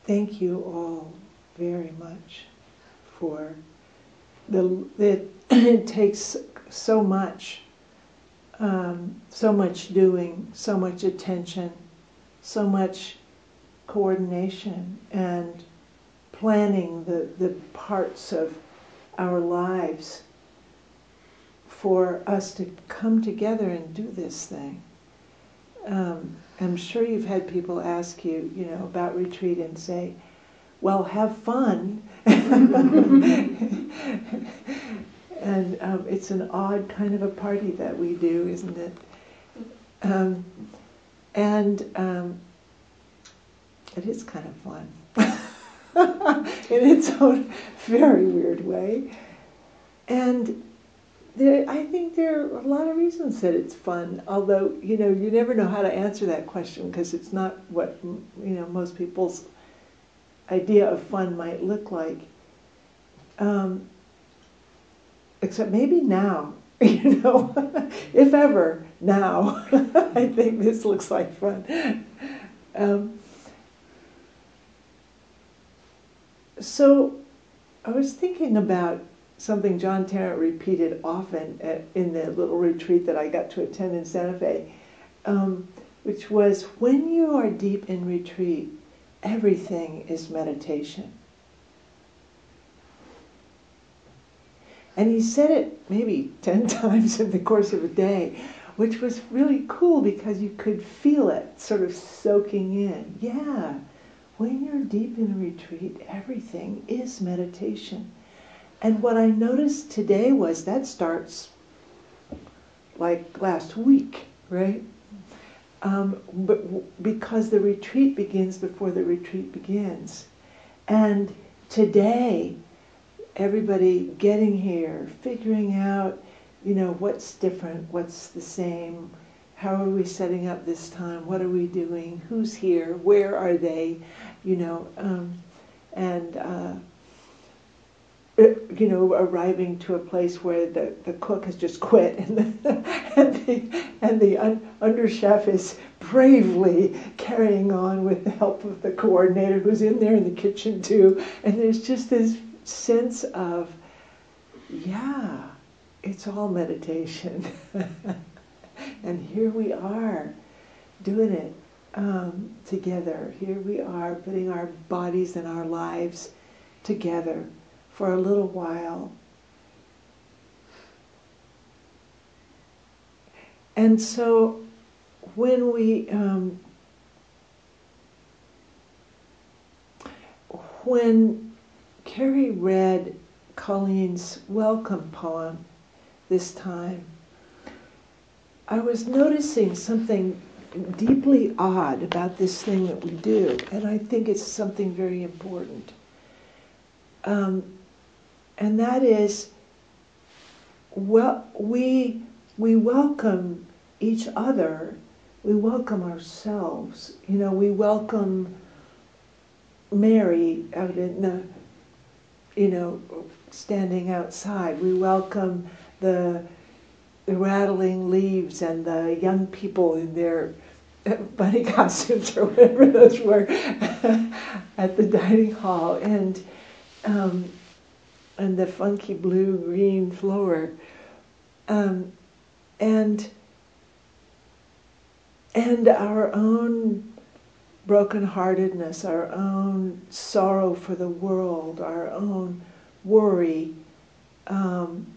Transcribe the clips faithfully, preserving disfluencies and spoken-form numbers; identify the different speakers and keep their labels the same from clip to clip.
Speaker 1: thank you all very much for the, it, it takes so much, um, so much doing, so much attention, so much coordination and planning the, the parts of our lives for us to come together and do this thing. Um, I'm sure you've had people ask you, you know, about retreat and say, well, have fun. And um, it's an odd kind of a party that we do, isn't it? Um, and um, it is kind of fun in its own very weird way. And there, I think there are a lot of reasons that it's fun, although, you know, you never know how to answer that question because it's not what, you know, most people's idea of fun might look like. Um, except maybe now, you know, if ever, now, I think this looks like fun. Um, so I was thinking about something John Tarrant repeated often at, in the little retreat that I got to attend in Santa Fe, um, which was, when you are deep in retreat, everything is meditation. And he said it maybe ten times in the course of a day, which was really cool because you could feel it sort of soaking in. Yeah, when you're deep in retreat, everything is meditation. And what I noticed today was that starts like last week, right? Um, but w- because the retreat begins before the retreat begins. And today, everybody getting here, figuring out, you know, what's different, what's the same, how are we setting up this time, what are we doing, who's here, where are they, you know, um, and, uh, you know, arriving to a place where the, the cook has just quit and the, and the, and the un, under chef is bravely carrying on with the help of the coordinator who's in there in the kitchen too. And there's just this sense of, yeah, it's all meditation. And here we are doing it um, together. Here we are putting our bodies and our lives together for a little while. And so when we um, when Carrie read Colleen's welcome poem this time, I was noticing something deeply odd about this thing that we do, and I think it's something very important. Um, and that is, well, we we welcome each other, we welcome ourselves. You know, we welcome Mary out in the, you know, standing outside. We welcome the the rattling leaves and the young people in their bunny costumes or whatever those were at the dining hall, and um, and the funky blue-green floor, um, and and our own brokenheartedness, our own sorrow for the world, our own worry, um,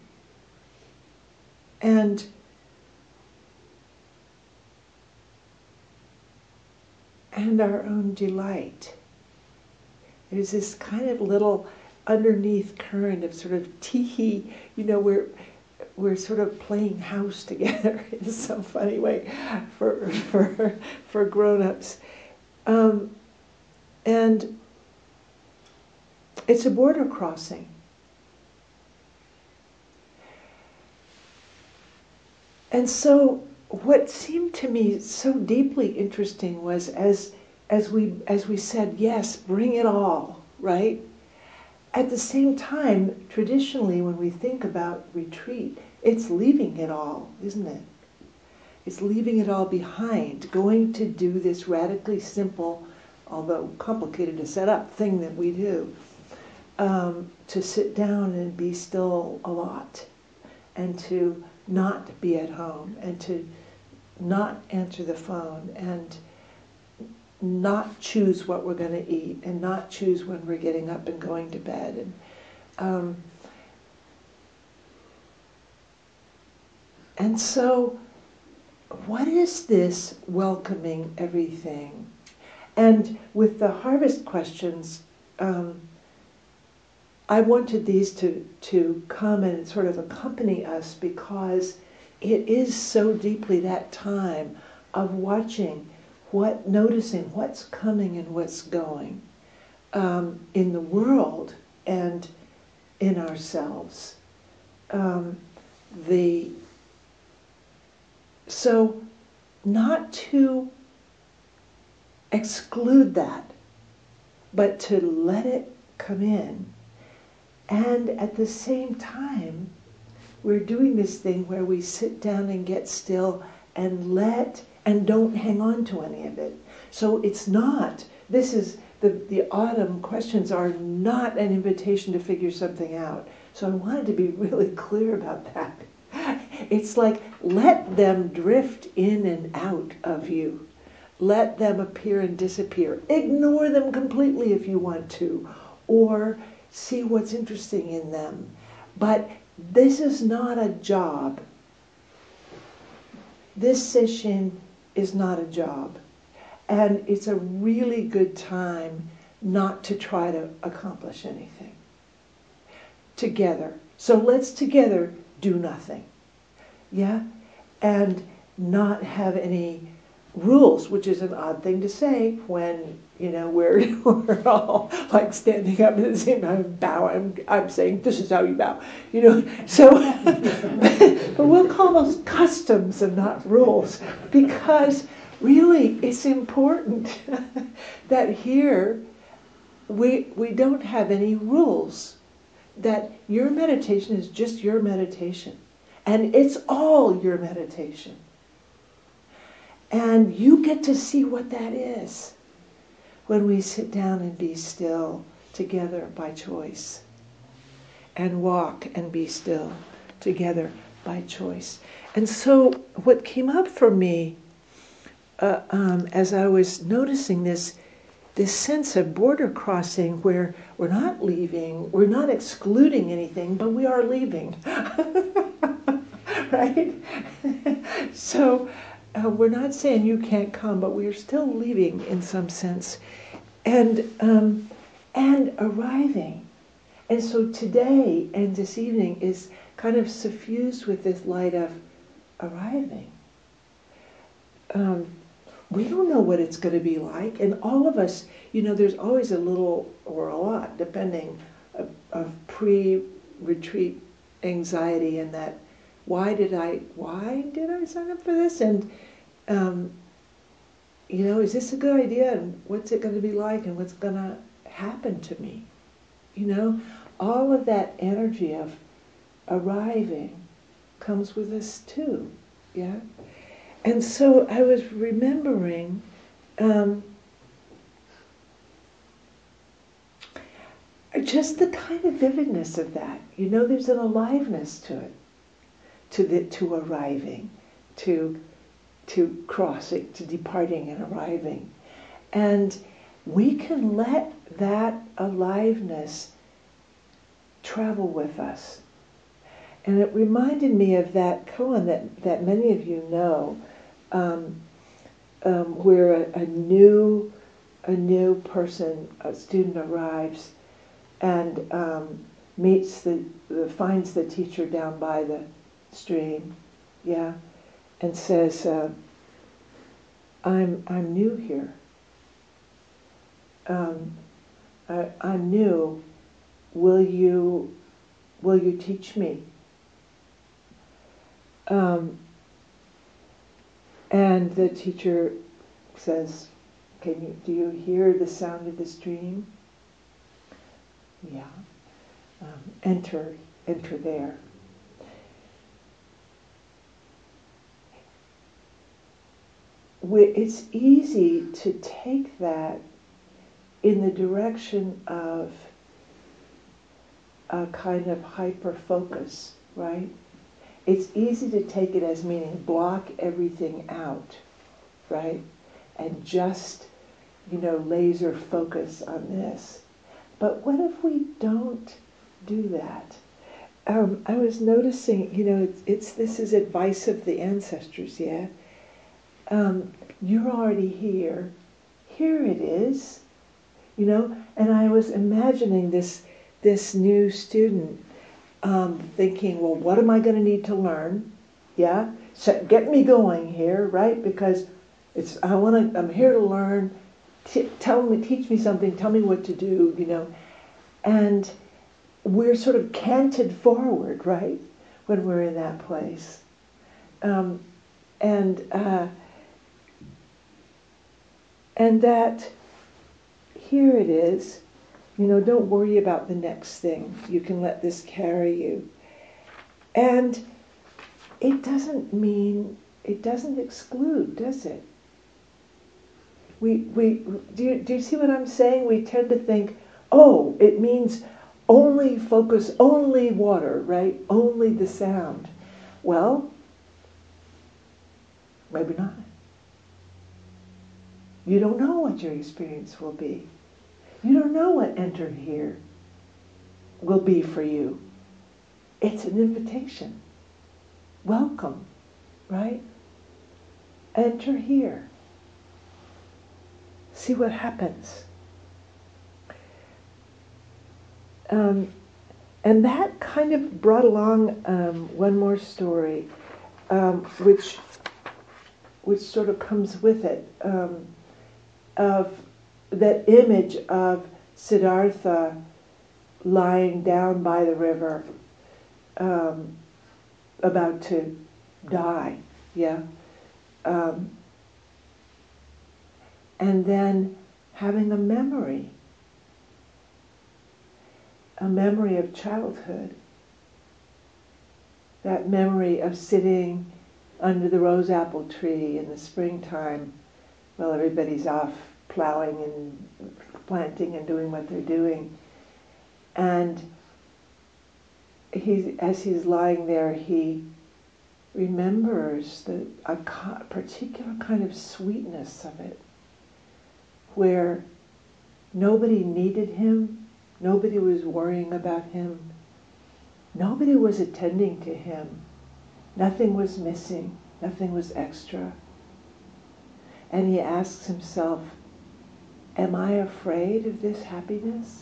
Speaker 1: and and our own delight. There's this kind of little underneath current of sort of tee-hee, you know, we're we're sort of playing house together in some funny way for for for grown-ups. Um, and it's a border crossing. And so what seemed to me so deeply interesting was as as we as we said, yes, bring it all, right? At the same time, traditionally, when we think about retreat, it's leaving it all, isn't it? It's leaving it all behind, going to do this radically simple although complicated to set up, thing that we do, um, to sit down and be still a lot, and to not be at home, and to not answer the phone, and not choose what we're going to eat, and not choose when we're getting up and going to bed. And um, and so, what is this welcoming everything? And with the harvest questions, um, I wanted these to, to come and sort of accompany us, because it is so deeply that time of watching, what, noticing what's coming and what's going um, in the world and in ourselves. Um, the so not to exclude that, but to let it come in. And at the same time, we're doing this thing where we sit down and get still and let, and don't hang on to any of it. So it's not, this is, the, the autumn questions are not an invitation to figure something out. So I wanted to be really clear about that. It's like, let them drift in and out of you. Let them appear and disappear. Ignore them completely if you want to, or see what's interesting in them. But this is not a job. This session is not a job. And it's a really good time not to try to accomplish anything. Together. So let's together do nothing. Yeah? And not have any rules, which is an odd thing to say when, you know, we're, we're all like standing up at the same time, bow. I'm, I'm saying, this is how you bow, you know. So, but we'll call those customs and not rules, because really it's important that here we, we don't have any rules, that your meditation is just your meditation, and it's all your meditation. And you get to see what that is when we sit down and be still together by choice, and walk and be still together by choice. And so what came up for me uh, um, as I was noticing this, this sense of border crossing, where we're not leaving, we're not excluding anything, but we are leaving. Right? So Uh, we're not saying you can't come, but we're still leaving in some sense, and um, and arriving. And so today and this evening is kind of suffused with this light of arriving. Um, we don't know what it's going to be like, and all of us, you know, there's always a little or a lot, depending, of, of pre-retreat anxiety, and that. Why did I, why did I sign up for this? And, um, you know, is this a good idea? And what's it going to be like? And what's going to happen to me? You know, all of that energy of arriving comes with us too, yeah? And so I was remembering um, just the kind of vividness of that. You know, there's an aliveness to it. To the to arriving, to to crossing, to departing and arriving. And we can let that aliveness travel with us. And it reminded me of that koan that, that many of you know, um, um, where a, a new a new person, a student arrives and um, meets the, the finds the teacher down by the stream, yeah, and says, uh, I'm I'm new here. Um, I, I'm new. Will you will you teach me? Um, and the teacher says, Can you do you hear the sound of the stream? Yeah. Um, enter enter there. It's easy to take that in the direction of a kind of hyper focus, right? It's easy to take it as meaning block everything out, right? And just, you know, laser focus on this. But what if we don't do that? Um, I was noticing, you know, it's, it's this is advice of the ancestors, yeah? Um, you're already here. Here it is, you know? And I was imagining this this new student um, thinking, well, what am I going to need to learn? Yeah, so get me going here, right? Because it's I want to. I'm here to learn. T- tell me, teach me something. Tell me what to do, you know? And we're sort of canted forward, right, when we're in that place. Um, and uh, and that here it is, you know, don't worry about the next thing. You can let this carry you. And it doesn't mean, it doesn't exclude, does it? We, we, do you, do you see what I'm saying? We tend to think, oh, it means only focus, only water, right? Only the sound. Well, maybe not. You don't know what your experience will be. You don't know what enter here will be for you. It's an invitation. Welcome, right? Enter here. See what happens. Um, and that kind of brought along um, one more story, um, which which sort of comes with it, um, of that image of Siddhartha lying down by the river, um, about to die, yeah, um, and then having a memory, a memory of childhood, that memory of sitting under the rose apple tree in the springtime while everybody's off plowing and planting and doing what they're doing. And he, as he's lying there, he remembers the, a co- particular kind of sweetness of it, where nobody needed him, nobody was worrying about him, nobody was attending to him, nothing was missing, nothing was extra. And he asks himself, am I afraid of this happiness?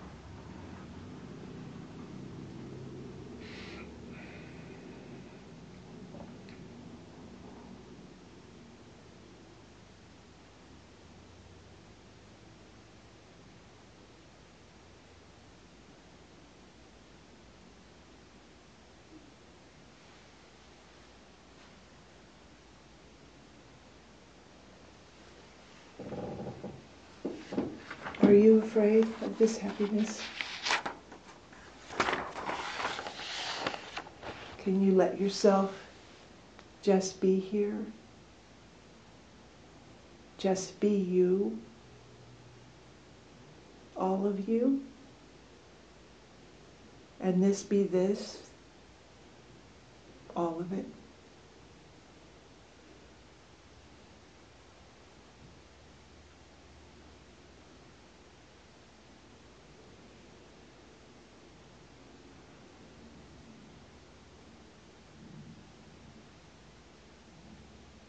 Speaker 1: Are you afraid of this happiness? Can you let yourself just be here? Just be you? All of you? And this be this? All of it?